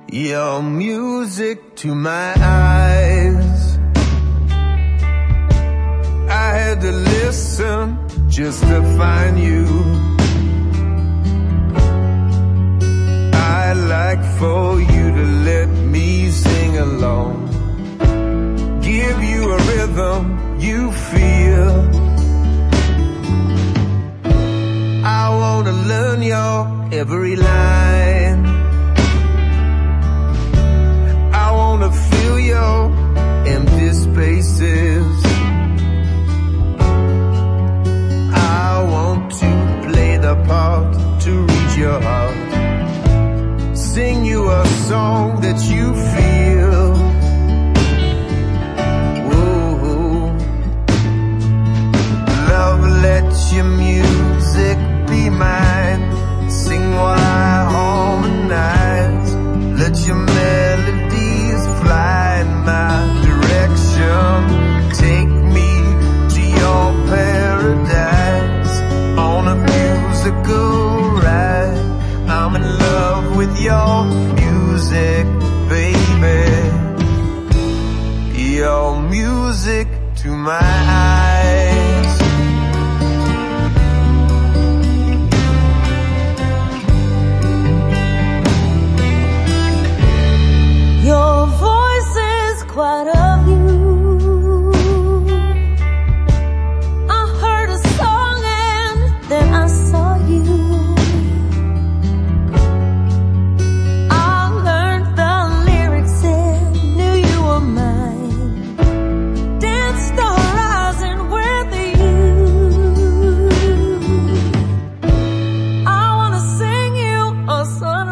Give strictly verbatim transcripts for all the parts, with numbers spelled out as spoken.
Your music to my eyes. I had to listen just to find you. I'd like for you to let me sing along, give you a rhythm you feel. I wanna learn your every line. I wanna fill your empty spaces. I want to play the part to reach your heart, sing you a song that you feel. Whoa. Love, let your music be mine. Sing while I harmonize. Let your melodies fly in my direction. Take me to your paradise on a musical ride. I'm in love with your music, baby. Your music to my eyes. Your voice is quite a view. I heard a song and then I saw you. I learned the lyrics and knew you were mine. Danced the horizon with you. I wanna sing you a sunrise.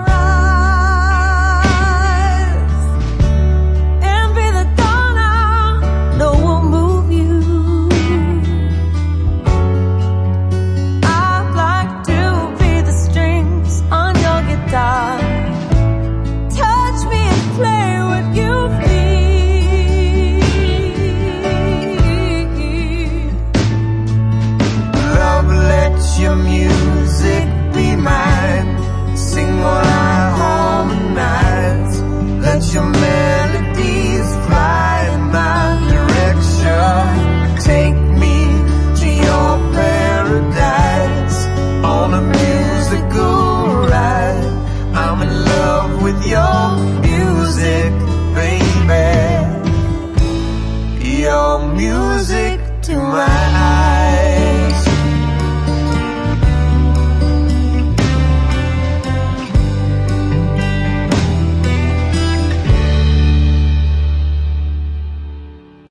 Your music be mine. Sing while I harmonize. Let your melodies fly in my direction. Take me to your paradise on a musical ride. I'm in love with your music, baby. Your music to my eyes.